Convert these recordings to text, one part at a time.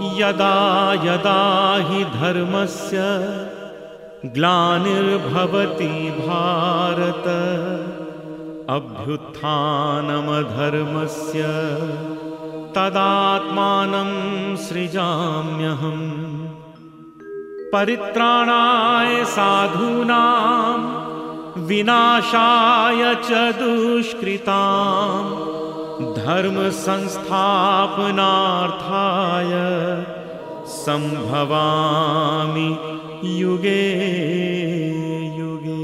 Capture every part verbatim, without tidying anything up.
यदा यदा हि धर्मस्य ग्लानिर्भवति भारत अभ्युत्थानमधर्मस्य तदात्मानं सृजाम्यहम्। परित्राणाय साधूनां विनाशाय च दुष्कृतां धर्म संस्थापनार्थाय संभवामि युगे युगे।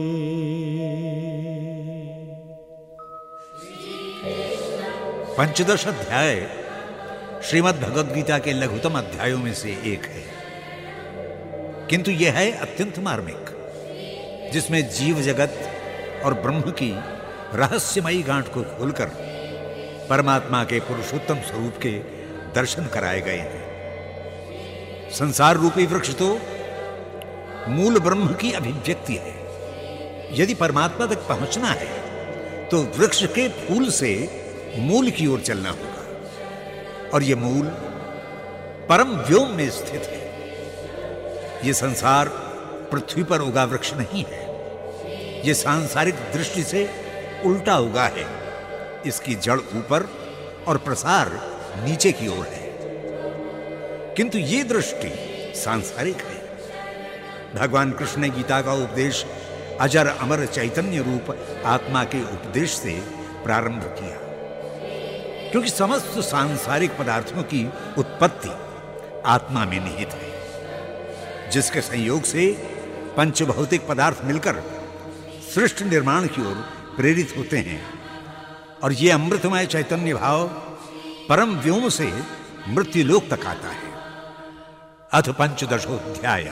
पंचदश अध्याय श्रीमद् भगवद गीता के लघुतम अध्यायों में से एक है, किंतु यह है अत्यंत मार्मिक, जिसमें जीव जगत और ब्रह्म की रहस्यमयी गांठ को खोलकर परमात्मा के पुरुषोत्तम स्वरूप के दर्शन कराए गए हैं। संसार रूपी वृक्ष तो मूल ब्रह्म की अभिव्यक्ति है। यदि परमात्मा तक पहुंचना है तो वृक्ष के फूल से मूल की ओर चलना होगा, और यह मूल परम व्योम में स्थित है। यह संसार पृथ्वी पर उगा वृक्ष नहीं है, यह सांसारिक दृष्टि से उल्टा उगा है। इसकी जड़ ऊपर और प्रसार नीचे की ओर है, किंतु यह दृष्टि सांसारिक है। भगवान कृष्ण ने गीता का उपदेश अजर अमर चैतन्य रूप आत्मा के उपदेश से प्रारंभ किया, क्योंकि समस्त सांसारिक पदार्थों की उत्पत्ति आत्मा में निहित है, जिसके संयोग से पंचभौतिक पदार्थ मिलकर सृष्टि निर्माण की ओर प्रेरित होते हैं, और ये अमृतमय चैतन्य भाव परम व्योम से मृत्युलोक तक आता है। अथ पंचदशोऽध्याय।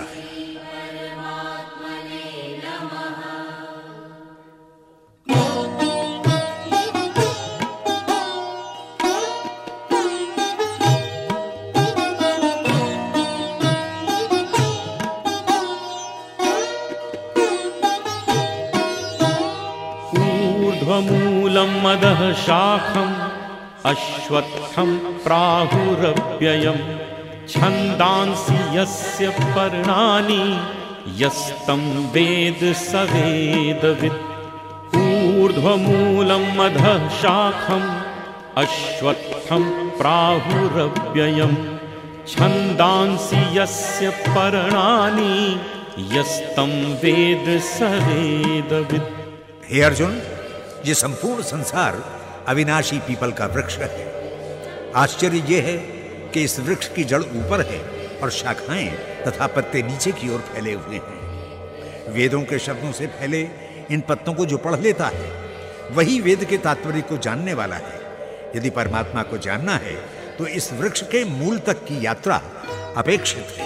ऊर्ध्वमूलं अधः शाखम् अश्वत्थं प्राहुरव्ययम् छन्दांसि यस्य पर्णानि यस्तं वेद स वेदवित्। ऊर्ध्वमूलम् अधः शाखम् अश्वत्थं प्राहुरव्ययम् छन्दांसि यस्य पर्णानि यस्तं वेद स वेदवित्। हे अर्जुन, ये संपूर्ण संसार अविनाशी पीपल का वृक्ष है। आश्चर्य यह है कि इस वृक्ष की जड़ ऊपर है और शाखाएं तथा पत्ते नीचे की ओर फैले हुए हैं। वेदों के शब्दों से फैले इन पत्तों को जो पढ़ लेता है वही वेद के तात्पर्य को जानने वाला है। यदि परमात्मा को जानना है तो इस वृक्ष के मूल तक की यात्रा अपेक्षित है।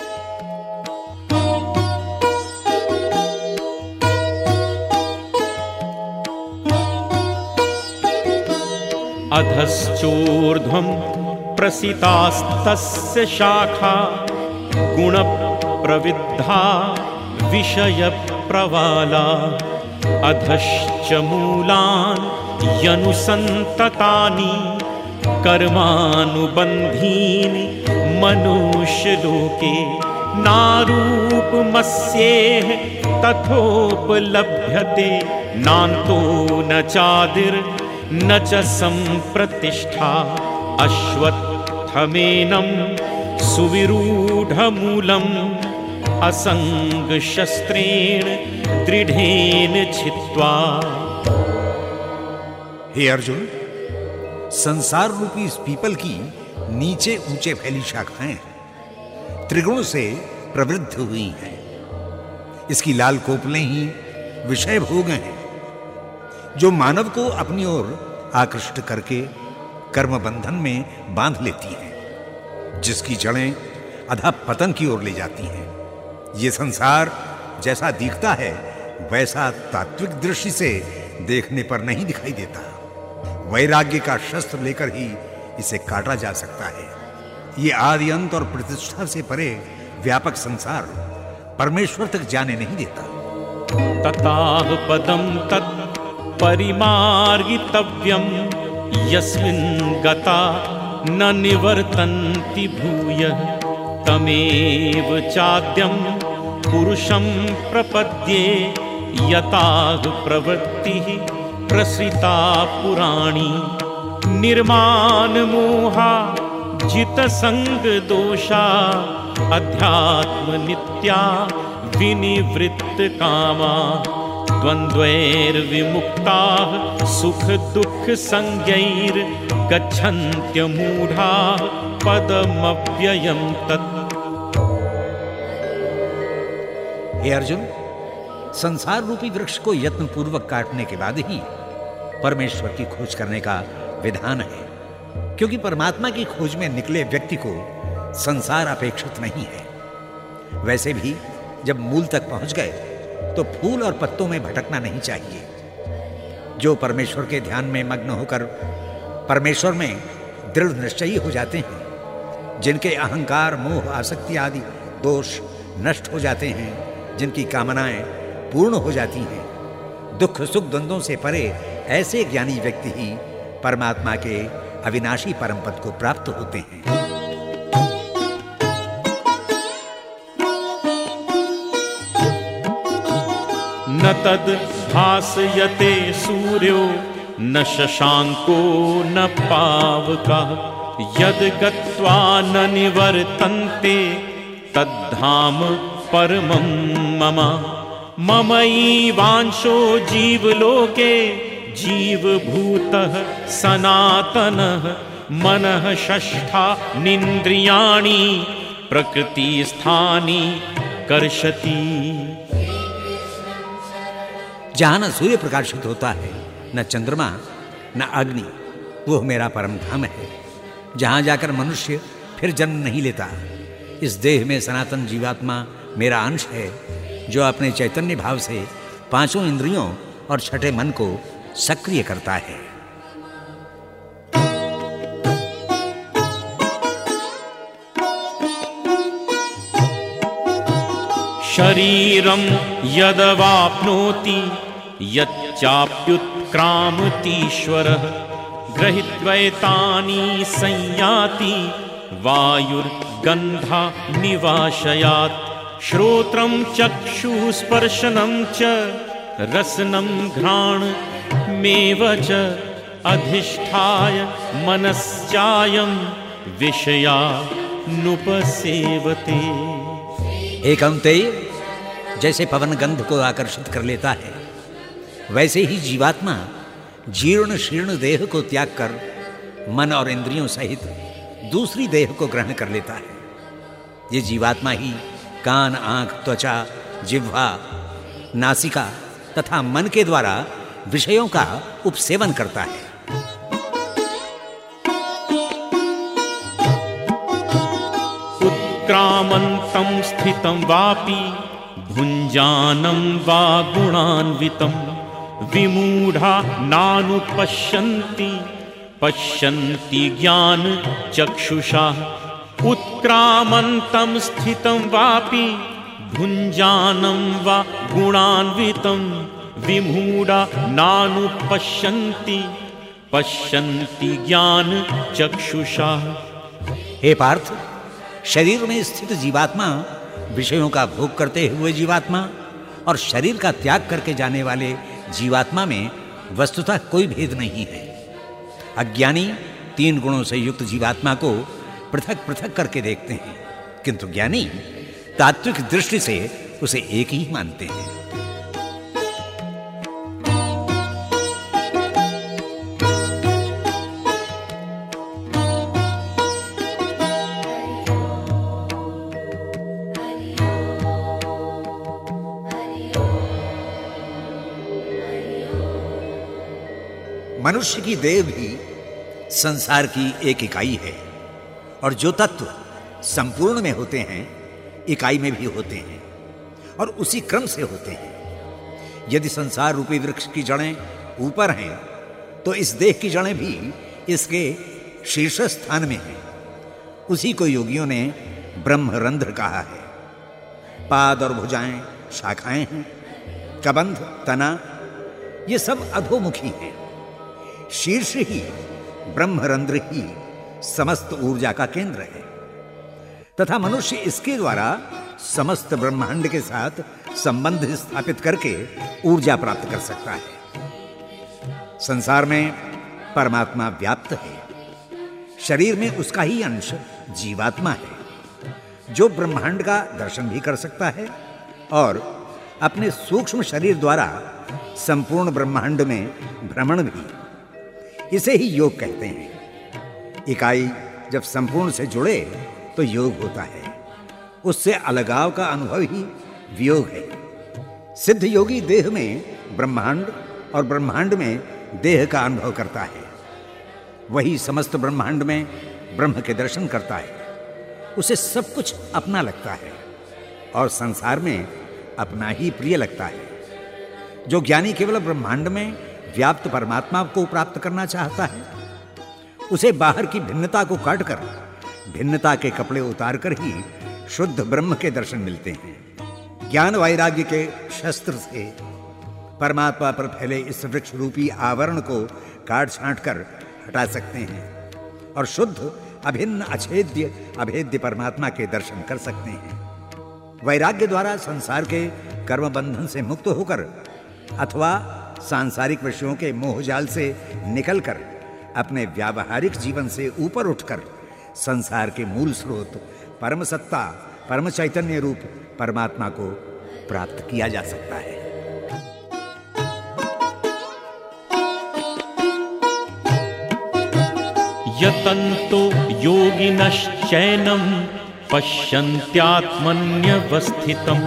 अधश्चोर्ध्वं प्रसितास्तस्य शाखा गुणप्रविद्धा विषयप्रवाला। अधश्च मूलानि यनुसन्ततानि कर्मानुबन्धीनि मनुष्यलोके। नारूपमस्येह तथोपलभ्यते नान्तो न चादिर् न च संप्रतिष्ठा। अश्वत्थमेनं सुविरूढमूलम् असंगशस्त्रेण दृढ़ेन छित्त्वा। हे अर्जुन, संसार रूपी इस पीपल की नीचे ऊंचे फैली शाखाएं त्रिगुण से प्रवृद्ध हुई हैं। इसकी लाल कोपलें ही विषय भोग हैं, जो मानव को अपनी ओर आकृष्ट करके कर्म बंधन में बांध लेती हैं, जिसकी जड़ें अधः पतन की ओर ले जाती हैं। ये संसार जैसा दिखता है वैसा तात्विक दृष्टि से देखने पर नहीं दिखाई देता। वैराग्य का शस्त्र लेकर ही इसे काटा जा सकता है। ये आदि अंत और प्रतिष्ठा से परे व्यापक संसार परमेश्वर तक जाने नहीं देता। तताह पदम तत् परिमार्गितव्यम यस्मिन् गता न निवर्तन्ति भूयः तमेव चाद्यं पुरुषं प्रपद्ये यताः प्रवृत्तिः प्रसृता पुराणी निर्माण मोहा जित संग दोषा अध्यात्म नित्या विनिवृत्त कामा द्वंद्वैर विमुक्ताः सुख दुख संज्ञैर गच्छन्त्य मूढ़ा पदमव्ययम् तत्। हे अर्जुन, संसार रूपी वृक्ष को यत्न पूर्वक काटने के बाद ही परमेश्वर की खोज करने का विधान है, क्योंकि परमात्मा की खोज में निकले व्यक्ति को संसार अपेक्षित नहीं है। वैसे भी जब मूल तक पहुंच गए तो फूल और पत्तों में भटकना नहीं चाहिए। जो परमेश्वर के ध्यान में मग्न होकर परमेश्वर में दृढ़ निश्चयी हो जाते हैं, जिनके अहंकार मोह आसक्ति आदि दोष नष्ट हो जाते हैं, जिनकी कामनाएं पूर्ण हो जाती हैं, दुख सुख द्वंद्वों से परे ऐसे ज्ञानी व्यक्ति ही परमात्मा के अविनाशी परम पद को प्राप्त होते हैं। न तद भासयते सूर्यो न शशांको न पावकः यद गत्वा न निवर्तन्ते तद्धाम परमं मम। ममैवांशो जीवलोके जीवभूतः सनातनः मनः षष्ठा निन्द्रियाणि प्रकृतिस्थानि कर्षति। जहां न सूर्य प्रकाशित होता है, न चंद्रमा, न अग्नि, वो मेरा परम धाम है, जहां जाकर मनुष्य फिर जन्म नहीं लेता। इस देह में सनातन जीवात्मा मेरा अंश है, जो अपने चैतन्य भाव से पांचों इंद्रियों और छठे मन को सक्रिय करता है। शरीरं यदवाप्नोति यच्चाप्युत्क्रामतीश्वरः गृहीत्वैतानि संयाति वायुर्गन्धा निवाशयात्। श्रोत्रं चक्षुस्पर्शनं च रसनं घ्राणमेव च अधिष्ठाय मनश्चायं विषयानुपसेवते। हे कौन्तेय, जैसे पवन गंध को आकर्षित कर लेता है, वैसे ही जीवात्मा जीर्ण शीर्ण देह को त्याग कर मन और इंद्रियों सहित दूसरी देह को ग्रहण कर लेता है। ये जीवात्मा ही कान, आंख, त्वचा, जिह्वा, नासिका तथा मन के द्वारा विषयों का उपसेवन करता है। उत्क्रामन्तं स्थितं वापि भुञ्जानं वा गुणान्वितं विमूढ़ा नानुपश्यन्ति पश्यन्ति ज्ञान चक्षुषा। उत्क्रामन्तं स्थितं वापि भुञ्जानं वा गुणान्वितं विमूढ़ा नानुपश्यन्ति पश्यन्ति ज्ञान चक्षुषा। हे पार्थ, शरीर में स्थित जीवात्मा, विषयों का भोग करते हुए जीवात्मा और शरीर का त्याग करके जाने वाले जीवात्मा में वस्तुतः कोई भेद नहीं है। अज्ञानी तीन गुणों से युक्त जीवात्मा को पृथक पृथक करके देखते हैं, किंतु ज्ञानी तात्विक दृष्टि से उसे एक ही मानते हैं। मनुष्य की देह भी संसार की एक इकाई है, और जो तत्व संपूर्ण में होते हैं इकाई में भी होते हैं और उसी क्रम से होते हैं। यदि संसार रूपी वृक्ष की जड़ें ऊपर हैं तो इस देह की जड़ें भी इसके शीर्ष स्थान में हैं। उसी को योगियों ने ब्रह्मरंध्र कहा है। पाद और भुजाएं शाखाएं हैं, कबंध, तना, ये सब अधोमुखी हैं। शीर्ष ही ब्रह्मरंध्र ही समस्त ऊर्जा का केंद्र है तथा मनुष्य इसके द्वारा समस्त ब्रह्मांड के साथ संबंध स्थापित करके ऊर्जा प्राप्त कर सकता है। संसार में परमात्मा व्याप्त है, शरीर में उसका ही अंश जीवात्मा है जो ब्रह्मांड का दर्शन भी कर सकता है और अपने सूक्ष्म शरीर द्वारा संपूर्ण ब्रह्मांड में भ्रमण भी। इसे ही योग कहते हैं। इकाई जब संपूर्ण से जुड़े तो योग होता है, उससे अलगाव का अनुभव ही वियोग है। सिद्ध योगी देह में ब्रह्मांड और ब्रह्मांड में देह का अनुभव करता है, वही समस्त ब्रह्मांड में ब्रह्म के दर्शन करता है। उसे सब कुछ अपना लगता है और संसार में अपना ही प्रिय लगता है। जो ज्ञानी केवल ब्रह्मांड में व्याप्त परमात्मा को प्राप्त करना चाहता है, उसे बाहर की भिन्नता को काटकर भिन्नता के कपड़े उतारकर ही शुद्ध ब्रह्म के दर्शन मिलते हैं। ज्ञान वैराग्य के शस्त्र से परमात्मा पर फैले इस वृक्ष रूपी आवरण को काट छांट कर हटा सकते हैं और शुद्ध अभिन्न अछेद्य अभेद्य परमात्मा के दर्शन कर सकते हैं। वैराग्य द्वारा संसार के कर्म बंधन से मुक्त होकर अथवा सांसारिक विषयों के मोहजाल से निकलकर अपने व्यावहारिक जीवन से ऊपर उठकर संसार के मूल स्रोत परम सत्ता परम चैतन्य रूप परमात्मा को प्राप्त किया जा सकता है। यतन्तो योगिनश्चैनं पश्यन्त्यात्मन्यवस्थितं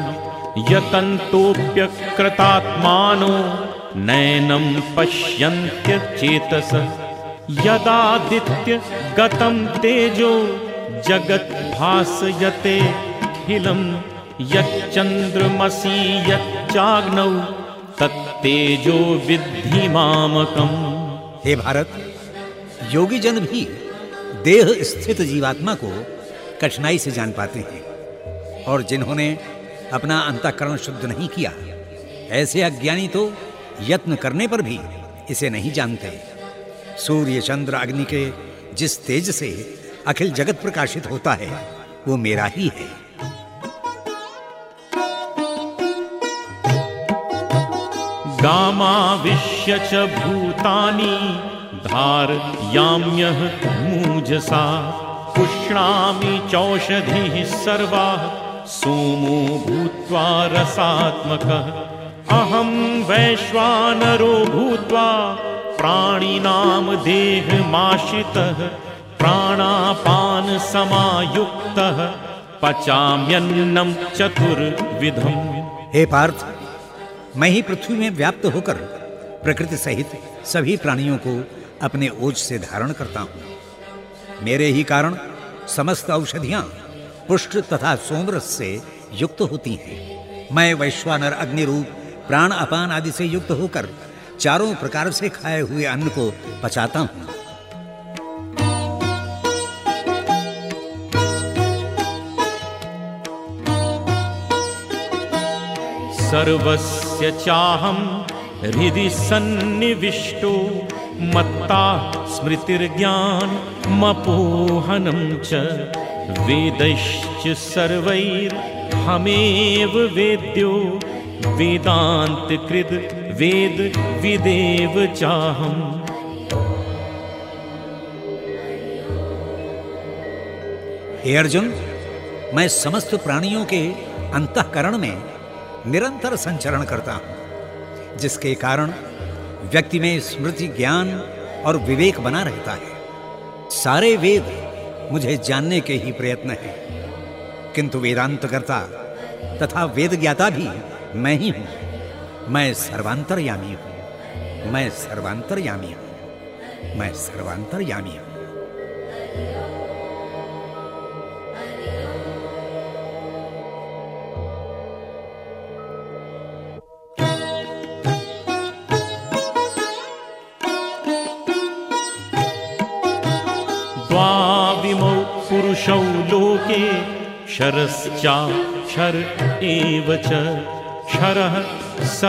यतन्तोऽप्यकृतात्मानो नैनं पश्यन्त्यचेतस यदादित्य गतं तेजो जगद्भासयतेऽखिलं यच्चन्द्रमसि यच्चाग्नौ तत्तेजो विद्धि मामकम्। हे भारत, योगी जन भी देह स्थित जीवात्मा को कठिनाई से जान पाते हैं और जिन्होंने अपना अंतःकरण शुद्ध नहीं किया, ऐसे अज्ञानी तो यत्न करने पर भी इसे नहीं जानते। सूर्य चंद्र अग्नि के जिस तेज से अखिल जगत प्रकाशित होता है वो मेरा ही है। गामाविश्य च भूतानि धारयाम्यह मूजसा पुष्णामि चौषधिः सर्वाः सोमो भूत्वा रसात्मकः अहं वैश्वानरो भूत्वा प्राणिनां देहमाश्रितः प्राणापान समायुक्तः पचाम्यन्नं चतुर्विधम्। हे पार्थ, मैं ही पृथ्वी में व्याप्त होकर प्रकृति सहित सभी प्राणियों को अपने ओज से धारण करता हूँ। मेरे ही कारण समस्त औषधियां पुष्ट तथा सोमरस से युक्त होती हैं। मैं वैश्वानर अग्नि रूप प्राण अपान आदि से युक्त होकर चारों प्रकार से खाए हुए अन्न को पचाता हूँ। सर्वस्य चाहं हृदि सन्निविष्टो मत्ता स्मृतिर्ज्ञानमपोहनं च वेदैश्च सर्वैर्हमेव वेद्यो वेदान्तकृद् वेद विदेव चाहम्। हे अर्जुन, मैं समस्त प्राणियों के अंतःकरण में निरंतर संचरण करता हूं, जिसके कारण व्यक्ति में स्मृति ज्ञान और विवेक बना रहता है। सारे वेद मुझे जानने के ही प्रयत्न है, किंतु वेदांतकर्ता तथा वेद ज्ञाता भी मैं ही हूं। मैं सर्वांतरयामी हूं, मैं सर्वांतरयामी हूं, मैं सर्वांतरयामी हूं। द्वाविमौ पुरुषौ लोके क्षरश्चाक्षर एव च क्षरः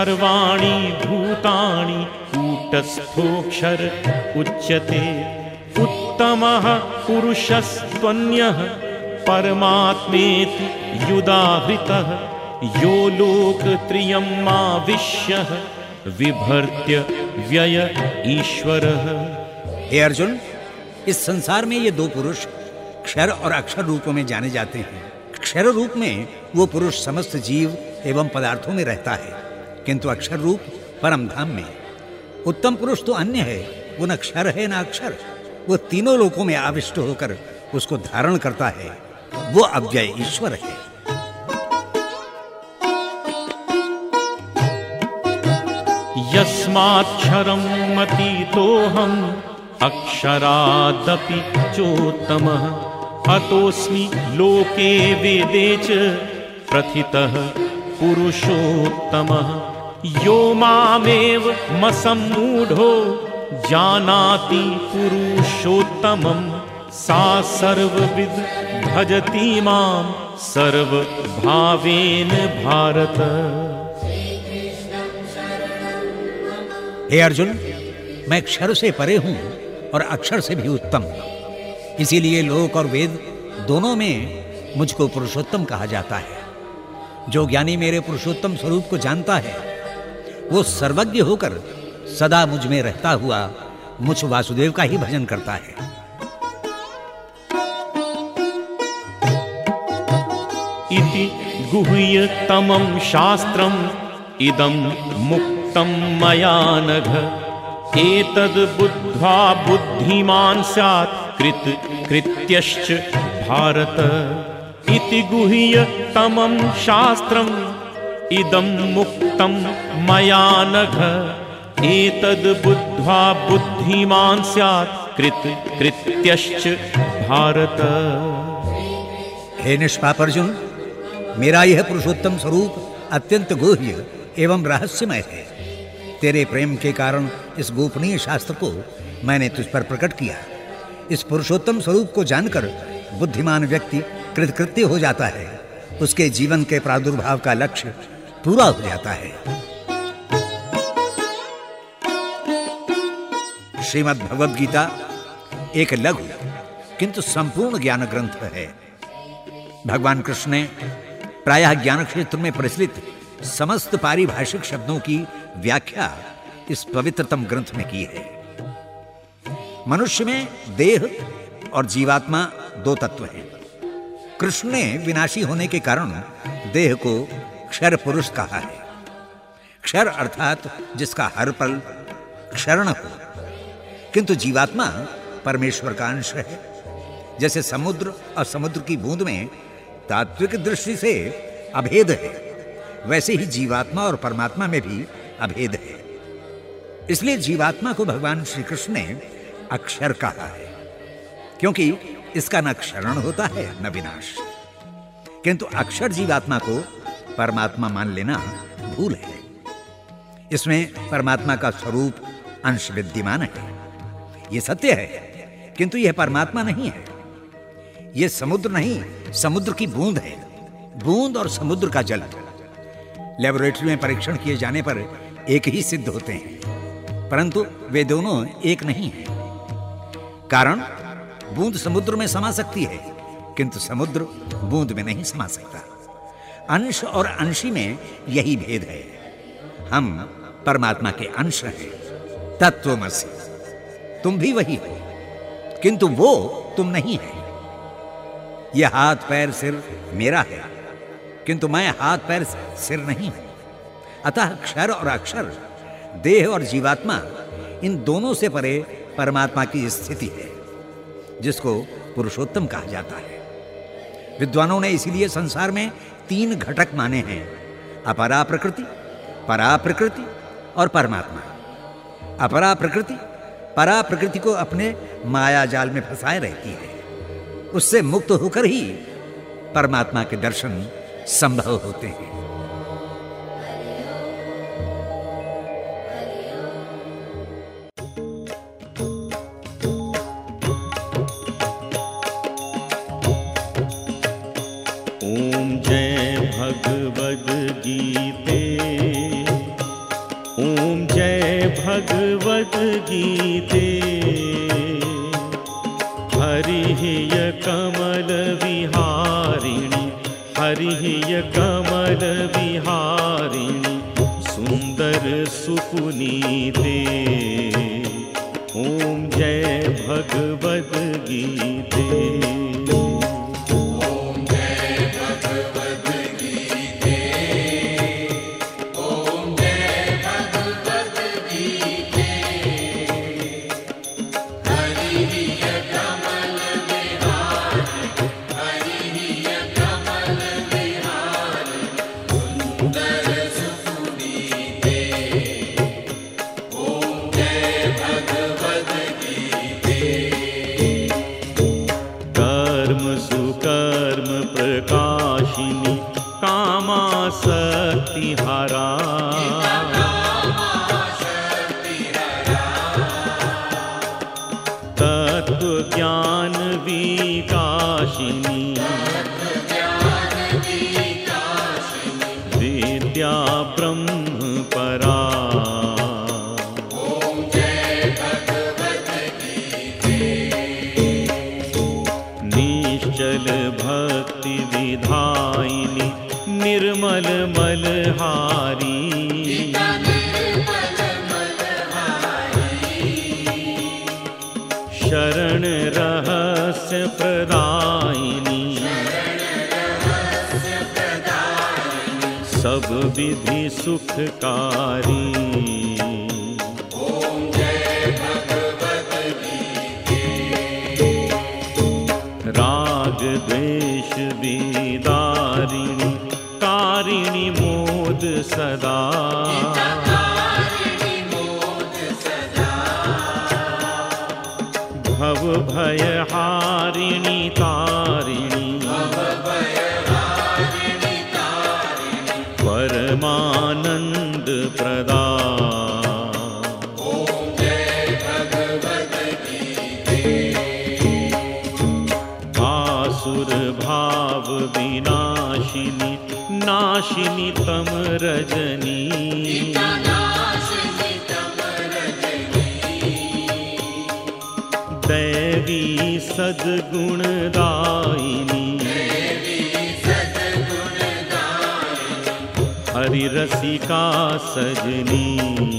सर्वाणि भूतानि कूटस्थोऽक्षर उच्यते उत्तमः पुरुषस्त्वन्यः परमात्मेति युदाहृतः यो लोकत्रयं माविश्य विभर्त्य व्यय ईश्वरः। हे अर्जुन, इस संसार में ये दो पुरुष क्षर और अक्षर रूपों में जाने जाते हैं। क्षर रूप में वो पुरुष समस्त जीव एवं पदार्थों में रहता है, किंतु अक्षर रूप परम धाम में। उत्तम पुरुष तो अन्य है, वो न क्षर है न अक्षर, वो तीनों लोकों में आविष्ट होकर उसको धारण करता है, वो अव्यय ईश्वर है। यस्माक्षरं मतीतोऽहम् अक्षरादपि चोत्तमः अतोऽस्मि लोके वेदे च प्रथितः पुरुषोत्तमः। यो मामेव मसम्मूढो जानाति पुरुषोत्तमं सा सर्वविद् भजति मां सर्वभावेन भारत। हे अर्जुन, मैं क्षर से परे हूं और अक्षर से भी उत्तम, इसीलिए लोक और वेद दोनों में मुझको पुरुषोत्तम कहा जाता है। जो ज्ञानी मेरे पुरुषोत्तम स्वरूप को जानता है, वो सर्वज्ञ होकर सदा मुझ में रहता हुआ मुझ वासुदेव का ही भजन करता है। इति गुह्यतमं शास्त्रम् इदं मुक्तं मया नघ एतद् बुद्ध्वा बुद्धिमान् स्यात् कृत कृत्यश्च भारत। इति गुह्यतमं शास्त्रम् इदं मुक्तं मया नघ एतद् बुद्ध्वा बुद्धिमान् स्यात् कृत कृत्यश्च भारत। हे निष्पाप अर्जुन, मेरा यह पुरुषोत्तम स्वरूप अत्यंत गुह्य एवं रहस्यमय है। तेरे प्रेम के कारण इस गोपनीय शास्त्र को मैंने तुझ पर प्रकट किया। इस पुरुषोत्तम स्वरूप को जानकर बुद्धिमान व्यक्ति कृतकृत्य हो जाता है, उसके जीवन के प्रादुर्भाव का लक्ष्य पूरा हो जाता है। श्रीमद् भगवद गीता एक लघु किंतु संपूर्ण ज्ञान ग्रंथ है। भगवान कृष्ण ने प्रायः ज्ञान क्षेत्र में प्रचलित समस्त पारिभाषिक शब्दों की व्याख्या इस पवित्रतम ग्रंथ में की है। मनुष्य में देह और जीवात्मा दो तत्व हैं। कृष्ण ने विनाशी होने के कारण देह को क्षर पुरुष कहा है। क्षर अर्थात जिसका हर पल क्षरण हो, किंतु जीवात्मा परमेश्वर का अंश है। जैसे समुद्र और समुद्र की बूंद में तात्विक दृष्टि से अभेद है, वैसे ही जीवात्मा और परमात्मा में भी अभेद है। इसलिए जीवात्मा को भगवान श्री कृष्ण ने अक्षर कहा है, क्योंकि इसका न क्षरण होता है न विनाश। किंतु अक्षर जीवात्मा को परमात्मा मान लेना भूल है। इसमें परमात्मा का स्वरूप अंश विद्यमान है, यह सत्य है, किंतु यह परमात्मा नहीं है। यह समुद्र नहीं, समुद्र की बूंद है, बूंद और समुद्र का जल। लेबोरेटरी में परीक्षण किए जाने पर एक ही सिद्ध होते हैं, परंतु वे दोनों एक नहीं हैं। कारण बूंद समुद्र में समा सकती है, किंतु समुद्र बूंद में नहीं समा सकता। अंश और अंशी में यही भेद है। हम परमात्मा के अंश हैं। तत्वमसि, तुम भी वही हो, किंतु वो तुम नहीं है। यह हाथ पैर सिर मेरा है, किंतु मैं हाथ पैर सिर नहीं हूं। अतः क्षर और अक्षर, देह और जीवात्मा, इन दोनों से परे परमात्मा की स्थिति है, जिसको पुरुषोत्तम कहा जाता है। विद्वानों ने इसीलिए संसार में तीन घटक माने हैं: अपरा प्रकृति, परा प्रकृति और परमात्मा। अपरा प्रकृति परा प्रकृति को अपने माया जाल में फंसाए रहती है। उससे मुक्त होकर ही परमात्मा के दर्शन संभव होते हैं। ओम जय भगवद गीते, ओम जय भगवद गीते। हरिः कमल विहारिणी, हरिः कमल विहारिणी, सुंदर सुपुनीते। ओम जय भगवद गीते। ओम जय भगवद गीते। ओम जय भगवद गीते। हरिः कमल विहारिणी, हरिः कमल विहारिणी, सुंदर सुपुनीते। ओम जय भगवद गीते। कर्म सुकर्म प्रकाशिनी, कामासक्ति हरा, तत्व ज्ञान विकाशिनी, विद्या ब्रह्म परा। ओम जय भगवद गीते। निश्चल भक्ति विधायिनी, निर्मल मलहारी, शरण रहस्य प्रदायिनी, सब विधि सुखकारी। ओम जय भगवद गीते। राग द्वेष विदारिणी, कारिणी मोद सदा, भव भय हारिणी तारिणी, परमानंद प्रदा। ओम जय भगवद गीते। आसुर भाव विनाशिनी, नाशिनी तम रजनी, दैवी सद्गुणदायिनी, हरि रसिका सजनी।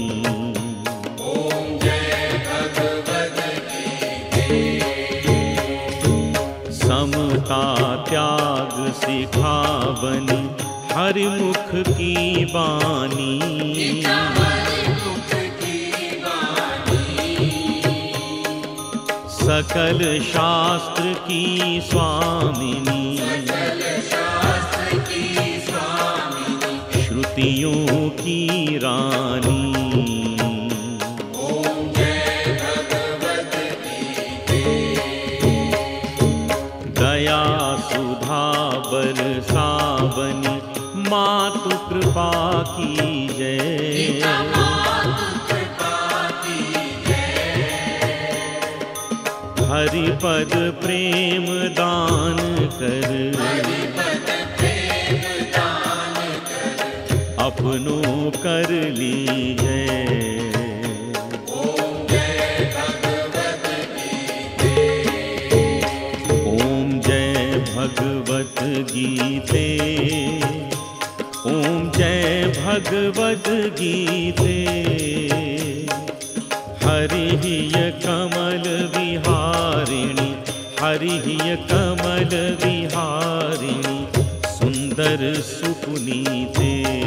ओम जय भगवद गीते। समता त्याग सिखावनी, हरिमुख की बानी, सकल शास्त्र की स्वामिनी, श्रुतियों की रानी। ओम जय भगवद गीते। दया सुधा बरसावनी, मातु कृपा की जय। हरिपद प्रेम दान कर, अपनों कर लीजै। ओम जय भगवद गीते। ओम जय भगवत गीते। ओम जय भगवत गीते। हरिः कमल विहारिणी, हरिः कमल विहारिणी, सुंदर सुपुनीते।